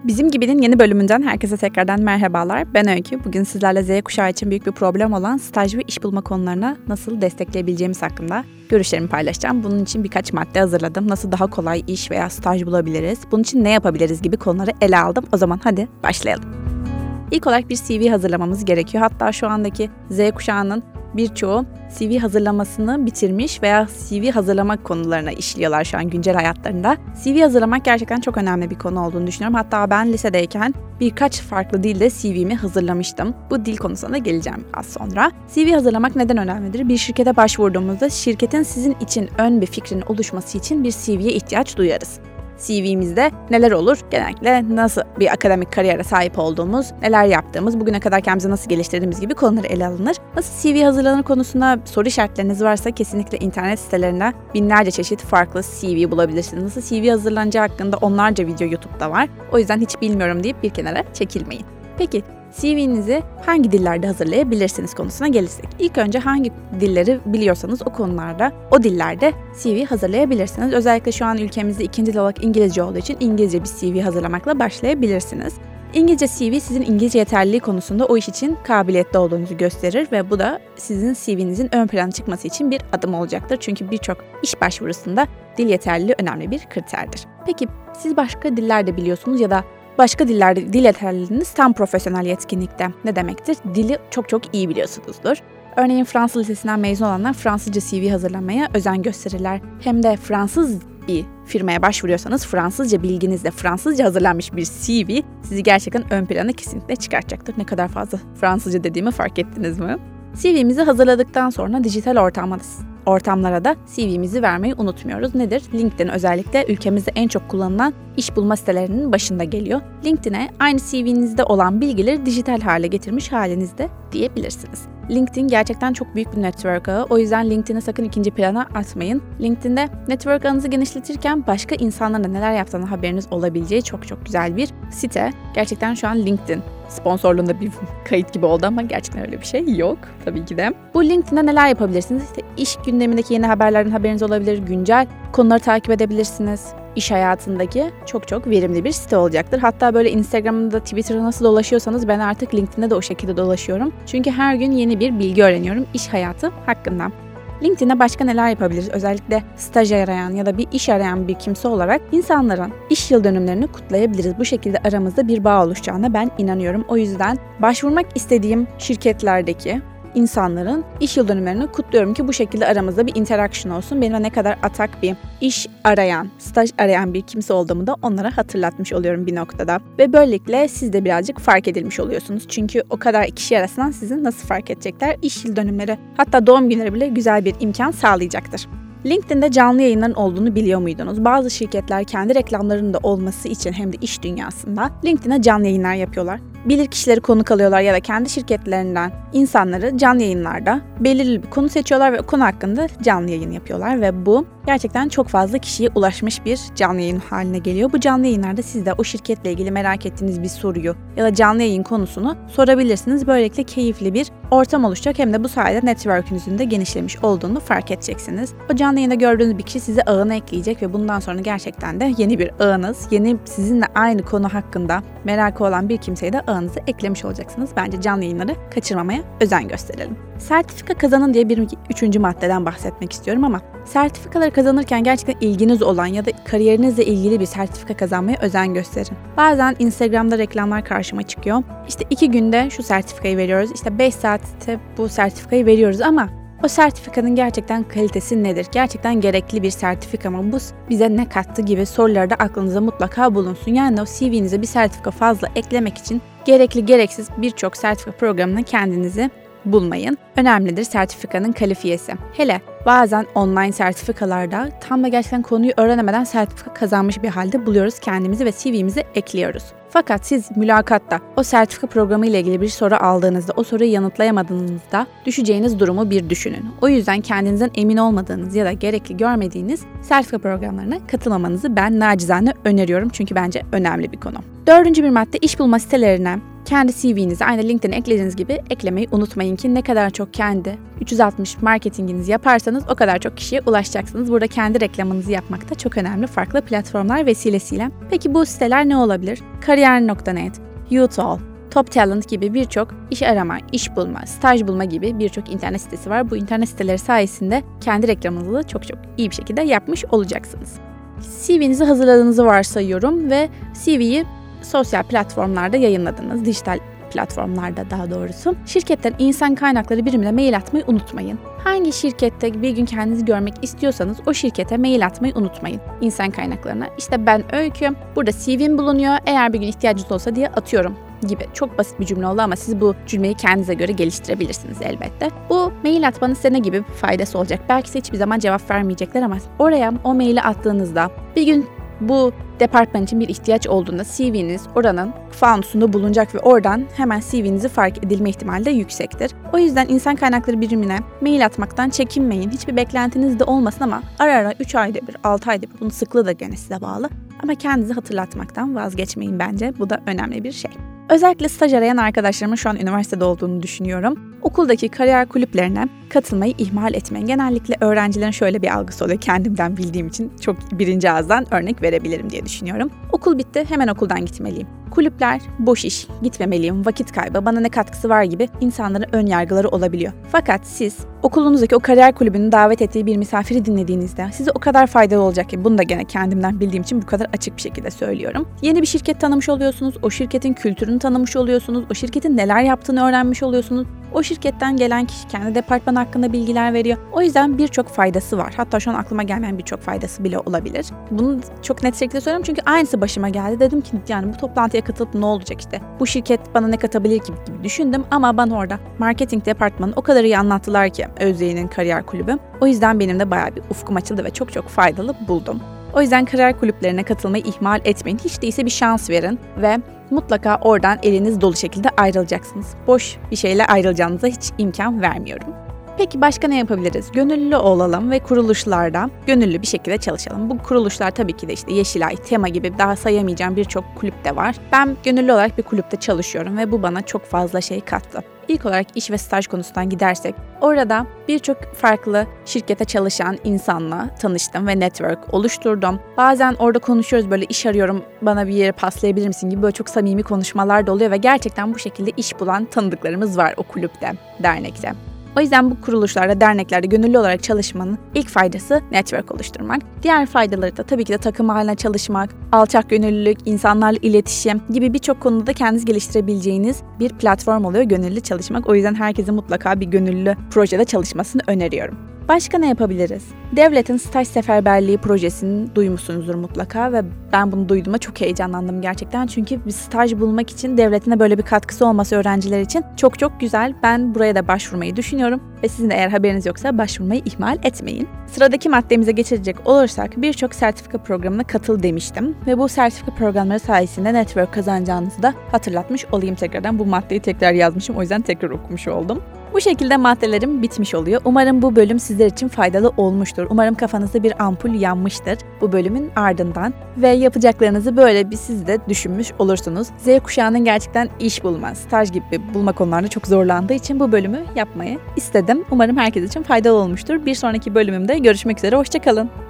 Bizim Gibi'nin yeni bölümünden herkese tekrardan merhabalar. Ben Öykü. Bugün sizlerle Z kuşağı için büyük bir problem olan staj ve iş bulma konularına nasıl destekleyebileceğimiz hakkında görüşlerimi paylaşacağım. Bunun için birkaç madde hazırladım. Nasıl daha kolay iş veya staj bulabiliriz? Bunun için ne yapabiliriz gibi konuları ele aldım. O zaman hadi başlayalım. İlk olarak bir CV hazırlamamız gerekiyor. Hatta şu andaki Z kuşağının birçoğu CV hazırlamasını bitirmiş veya CV hazırlamak konularına işliyorlar şu an güncel hayatlarında. CV hazırlamak gerçekten çok önemli bir konu olduğunu düşünüyorum. Hatta ben lisedeyken birkaç farklı dilde CV'mi hazırlamıştım. Bu dil konusuna da geleceğim az sonra. CV hazırlamak neden önemlidir? Bir şirkete başvurduğumuzda şirketin sizin için ön bir fikrin oluşması için bir CV'ye ihtiyaç duyarız. CV'mizde neler olur? Genellikle nasıl bir akademik kariyere sahip olduğumuz, neler yaptığımız, bugüne kadar kendimizi nasıl geliştirdiğimiz gibi konuları ele alınır. Nasıl CV hazırlanır konusunda soru işaretleriniz varsa kesinlikle internet sitelerinde binlerce çeşit farklı CV bulabilirsiniz. Nasıl CV hazırlanacağı hakkında onlarca video YouTube'da var. O yüzden hiç bilmiyorum deyip bir kenara çekilmeyin. Peki CV'nizi hangi dillerde hazırlayabilirsiniz konusuna gelirsek. İlk önce hangi dilleri biliyorsanız o konularda, o dillerde CV hazırlayabilirsiniz. Özellikle şu an ülkemizde ikinci dil olarak İngilizce olduğu için İngilizce bir CV hazırlamakla başlayabilirsiniz. İngilizce CV sizin İngilizce yeterliliği konusunda o iş için kabiliyetli olduğunuzu gösterir ve bu da sizin CV'nizin ön plana çıkması için bir adım olacaktır. Çünkü birçok iş başvurusunda dil yeterliliği önemli bir kriterdir. Peki siz başka diller de biliyorsunuz ya da başka dillerde dil yeterliliğiniz tam profesyonel yetkinlikte. Ne demektir? Dili çok iyi biliyorsunuzdur. Örneğin Fransız lisesinden mezun olanlar Fransızca CV hazırlamaya özen gösterirler. Hem de Fransız bir firmaya başvuruyorsanız Fransızca bilginizle Fransızca hazırlanmış bir CV sizi gerçekten ön plana kesinlikle çıkartacaktır. Ne kadar fazla Fransızca dediğimi fark ettiniz mi? CV'mizi hazırladıktan sonra dijital ortamlara da CV'mizi vermeyi unutmuyoruz. Nedir? LinkedIn özellikle ülkemizde en çok kullanılan iş bulma sitelerinin başında geliyor. LinkedIn'e aynı CV'nizde olan bilgileri dijital hale getirmiş halinizde diyebilirsiniz. LinkedIn gerçekten çok büyük bir network ağı. O yüzden LinkedIn'i sakın ikinci plana atmayın. LinkedIn'de network ağınızı genişletirken başka insanların neler yaptığını haberiniz olabileceği çok güzel bir site. Gerçekten şu an LinkedIn sponsorluğunda bir kayıt gibi oldu ama gerçekten öyle bir şey yok tabii ki de. Bu LinkedIn'de neler yapabilirsiniz? İşte iş gündemindeki yeni haberlerden haberiniz olabilir, güncel konuları takip edebilirsiniz. İş hayatındaki çok verimli bir site olacaktır. Hatta böyle Instagram'da, Twitter'da nasıl dolaşıyorsanız ben artık LinkedIn'de de o şekilde dolaşıyorum. Çünkü her gün yeni bir bilgi öğreniyorum iş hayatı hakkında. LinkedIn'de başka neler yapabiliriz? Özellikle staj arayan ya da bir iş arayan bir kimse olarak insanların iş yıl dönümlerini kutlayabiliriz. Bu şekilde aramızda bir bağ oluşacağına ben inanıyorum. O yüzden başvurmak istediğim şirketlerdeki insanların iş yıl dönümlerini kutluyorum ki bu şekilde aramızda bir interaction olsun. Benim ne kadar atak bir iş arayan, staj arayan bir kimse olduğumu da onlara hatırlatmış oluyorum bir noktada. Ve böylelikle siz de birazcık fark edilmiş oluyorsunuz. Çünkü o kadar kişi arasından sizi nasıl fark edecekler? İş yıl dönümleri, hatta doğum günleri bile güzel bir imkan sağlayacaktır. LinkedIn'de canlı yayınların olduğunu biliyor muydunuz? Bazı şirketler kendi reklamlarının da olması için hem de iş dünyasında LinkedIn'e canlı yayınlar yapıyorlar. Bilirkişileri konuk alıyorlar ya da kendi şirketlerinden insanları canlı yayınlarda belirli bir konu seçiyorlar ve o konu hakkında canlı yayın yapıyorlar ve bu gerçekten çok fazla kişiye ulaşmış bir canlı yayın haline geliyor. Bu canlı yayınlarda siz de o şirketle ilgili merak ettiğiniz bir soruyu ya da canlı yayın konusunu sorabilirsiniz. Böylelikle keyifli bir ortam oluşacak hem de bu sayede network'ünüzün de genişlemiş olduğunu fark edeceksiniz. O canlı yayında gördüğünüz bir kişi size ağına ekleyecek ve bundan sonra gerçekten de yeni bir ağınız, yeni sizinle aynı konu hakkında merakı olan bir kimseyi de ağınıza eklemiş olacaksınız. Bence canlı yayınları kaçırmamaya özen gösterelim. Sertifika kazanın diye bir üçüncü maddeden bahsetmek istiyorum ama sertifikaları kazanırken gerçekten ilginiz olan ya da kariyerinizle ilgili bir sertifika kazanmaya özen gösterin. Bazen Instagram'da reklamlar karşıma çıkıyor. İşte 2 günde şu sertifikayı veriyoruz, işte 5 saatte bu sertifikayı veriyoruz ama o sertifikanın gerçekten kalitesi nedir? Gerçekten gerekli bir sertifika mı? Bu bize ne kattı gibi soruları da aklınıza mutlaka bulunsun. Yani o CV'nize bir sertifika fazla eklemek için gerekli gereksiz birçok sertifika programına kendinizi bulmayın. Önemlidir sertifikanın kalifiyesi. Hele bazen online sertifikalarda tam da gerçekten konuyu öğrenemeden sertifika kazanmış bir halde buluyoruz kendimizi ve CV'mize ekliyoruz. Fakat siz mülakatta o sertifika programı ile ilgili bir soru aldığınızda, o soruyu yanıtlayamadığınızda düşeceğiniz durumu bir düşünün. O yüzden kendinizden emin olmadığınız ya da gerekli görmediğiniz sertifika programlarına katılmamanızı ben nacizane öneriyorum. Çünkü bence önemli bir konu. Dördüncü bir madde, iş bulma sitelerine kendi CV'nizi aynı LinkedIn'e eklediğiniz gibi eklemeyi unutmayın ki ne kadar çok kendi 360 marketinginizi yaparsanız o kadar çok kişiye ulaşacaksınız. Burada kendi reklamınızı yapmak da çok önemli farklı platformlar vesilesiyle. Peki bu siteler ne olabilir? Kariyer.net, Utol, Top Talent gibi birçok iş arama, iş bulma, staj bulma gibi birçok internet sitesi var. Bu internet siteleri sayesinde kendi reklamınızı çok iyi bir şekilde yapmış olacaksınız. CV'nizi hazırladığınızı varsayıyorum ve CV'yi sosyal platformlarda yayınladınız, dijital platformlarda daha doğrusu. Şirketten insan kaynakları birimine mail atmayı unutmayın. Hangi şirkette bir gün kendinizi görmek istiyorsanız o şirkete mail atmayı unutmayın. İnsan kaynaklarına işte ben Öykü, burada CV'm bulunuyor, eğer bir gün ihtiyacınız olsa diye atıyorum gibi. Çok basit bir cümle oldu ama siz bu cümleyi kendinize göre geliştirebilirsiniz elbette. Bu mail atmanın size ne gibi bir faydası olacak? Belki size hiçbir zaman cevap vermeyecekler ama oraya o maili attığınızda bir gün bu departman için bir ihtiyaç olduğunda CV'niz oranın foundusunda bulunacak ve oradan hemen CV'nizi fark edilme ihtimali de yüksektir. O yüzden insan kaynakları birimine mail atmaktan çekinmeyin. Hiçbir beklentiniz de olmasın ama ara 3 ayda bir, 6 ayda bir, bunun sıklığı da gene size bağlı. Ama kendinizi hatırlatmaktan vazgeçmeyin bence. Bu da önemli bir şey. Özellikle staj arayan arkadaşlarımın şu an üniversitede olduğunu düşünüyorum. Okuldaki kariyer kulüplerine katılmayı ihmal etmeyin. Genellikle öğrencilerin şöyle bir algısı oluyor. Kendimden bildiğim için çok birinci ağızdan örnek verebilirim diye düşünüyorum. Okul bitti, hemen okuldan gitmeliyim. Kulüpler boş iş, gitmemeliyim, vakit kaybı, bana ne katkısı var gibi insanların ön yargıları olabiliyor. Fakat siz okulunuzdaki o kariyer kulübünün davet ettiği bir misafiri dinlediğinizde size o kadar faydalı olacak ki bunu da gene kendimden bildiğim için bu kadar açık bir şekilde söylüyorum. Yeni bir şirket tanımış oluyorsunuz, o şirketin kültürünü tanımış oluyorsunuz, o şirketin neler yaptığını öğrenmiş oluyorsunuz. O şirketten gelen kişi kendi departman hakkında bilgiler veriyor. O yüzden birçok faydası var. Hatta şu an aklıma gelmeyen birçok faydası bile olabilir. Bunu çok net şekilde söylüyorum çünkü aynısı başıma geldi. Dedim ki yani bu toplantıya katılıp ne olacak işte? Bu şirket bana ne katabilir ki gibi düşündüm ama bana orada marketing departmanı o kadar iyi anlattılar ki Özyeğin'in kariyer kulübü. O yüzden benim de bayağı bir ufkum açıldı ve çok faydalı buldum. O yüzden kariyer kulüplerine katılmayı ihmal etmeyin. Hiç değilse bir şans verin ve mutlaka oradan eliniz dolu şekilde ayrılacaksınız. Boş bir şeyle ayrılacağınıza hiç imkan vermiyorum. Peki başka ne yapabiliriz? Gönüllü olalım ve kuruluşlarda gönüllü bir şekilde çalışalım. Bu kuruluşlar tabii ki de işte Yeşilay, Tema gibi daha sayamayacağım birçok kulüp de var. Ben gönüllü olarak bir kulüpte çalışıyorum ve bu bana çok fazla şey kattı. İlk olarak iş ve staj konusundan gidersek, orada birçok farklı şirkete çalışan insanla tanıştım ve network oluşturdum. Bazen orada konuşuyoruz, böyle iş arıyorum, bana bir yere paslayabilir misin gibi böyle çok samimi konuşmalar da oluyor ve gerçekten bu şekilde iş bulan tanıdıklarımız var o kulüpte, dernekte. O yüzden bu kuruluşlarda, derneklerde gönüllü olarak çalışmanın ilk faydası network oluşturmak. Diğer faydaları da tabii ki de takım haline çalışmak, alçak gönüllülük, insanlarla iletişim gibi birçok konuda kendiniz geliştirebileceğiniz bir platform oluyor gönüllü çalışmak. O yüzden herkesin mutlaka bir gönüllü projede çalışmasını öneriyorum. Başka ne yapabiliriz? Devletin staj seferberliği projesini duymuşsunuzdur mutlaka ve ben bunu duyduğuma çok heyecanlandım gerçekten. Çünkü bir staj bulmak için devletin de böyle bir katkısı olması öğrenciler için çok güzel. Ben buraya da başvurmayı düşünüyorum ve sizin de eğer haberiniz yoksa başvurmayı ihmal etmeyin. Sıradaki maddemize geçecek olursak birçok sertifika programına katıl demiştim ve bu sertifika programları sayesinde network kazanacağınızı da hatırlatmış olayım tekrardan. Bu maddeyi tekrar yazmışım, o yüzden tekrar okumuş oldum. Bu şekilde maddelerim bitmiş oluyor. Umarım bu bölüm sizler için faydalı olmuştur. Umarım kafanızda bir ampul yanmıştır bu bölümün ardından ve yapacaklarınızı böyle bir siz de düşünmüş olursunuz. Z kuşağının gerçekten iş bulma, staj gibi bulma konularında çok zorlandığı için bu bölümü yapmayı istedim. Umarım herkes için faydalı olmuştur. Bir sonraki bölümümde görüşmek üzere, hoşça kalın.